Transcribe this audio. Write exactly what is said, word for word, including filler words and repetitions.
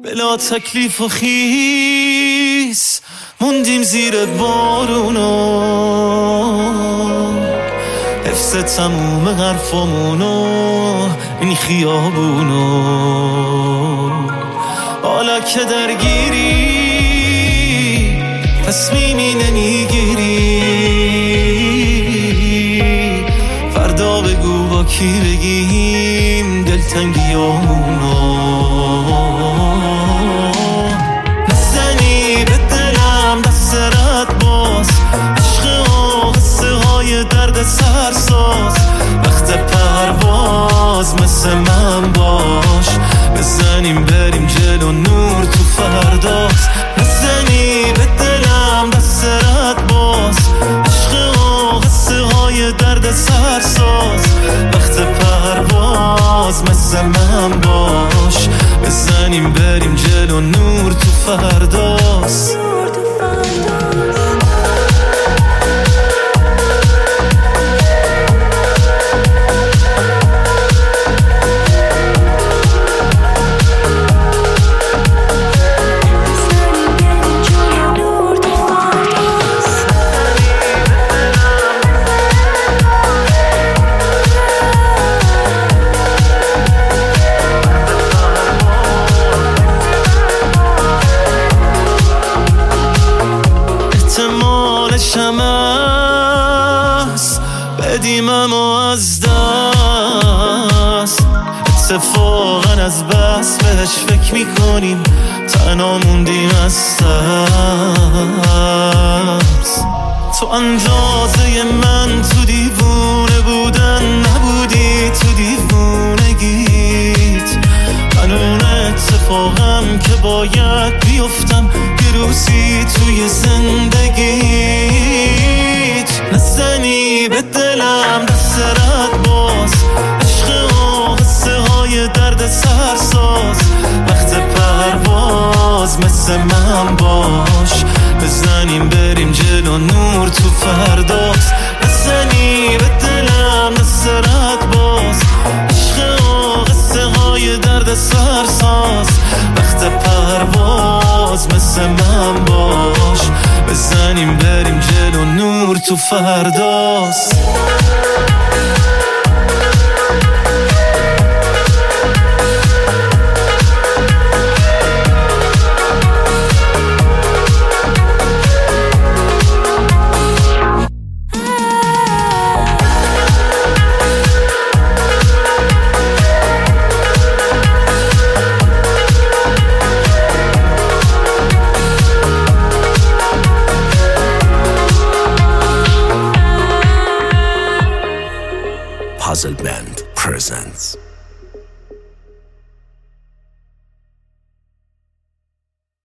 بلا تکلیف و خیس موندیم زیر بارونو، حفظ تموم حرفامونو این خیابونو. حالا که درگیری تصمیمی نمیگیری، فردا بگو با کی بگیم دلتنگیامونو. نزنی به دلم دست رد باز، عشق و قصه های درد سرساز. وقت پرواز مثل من باش، بزنیم بریم جلو نور تو فرداست. نزنی به دلم دست رد باز، عشق و قصه های درد سرساز. وقت پرواز مثل من باش، بزنیم بریم جلو نور تو فرداست. شمس بدیم اما از دست، اتفاقا از بس بهش فکر میکنیم تنها موندیم از ترس. تو اندازه من تو دیوونه بودن نبودی، تو دیوونگیت من اون اتفاقم که باید بیفتم یه روزی توی زندگیت. نزنی به دلم دست رد باز، عشق و قصه های درد سرساز. وقت پرواز مثل من باش، بزنیم بریم جلو نور تو فرداست. نزنی به دلم دست رد باز، عشق و قصه های درد سرساز. وقت پرواز مثل من باش، بزنیم بریم جلو نور تو فرداست. Puzzle Band presents